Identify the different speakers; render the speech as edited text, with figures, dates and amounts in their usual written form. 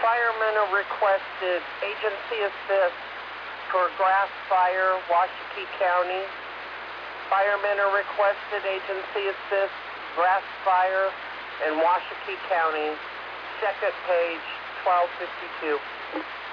Speaker 1: firemen are requested agency assist for grass fire, Washakie County. Firemen are requested agency assist, grass fire, in Washakie County. Second page, 1252.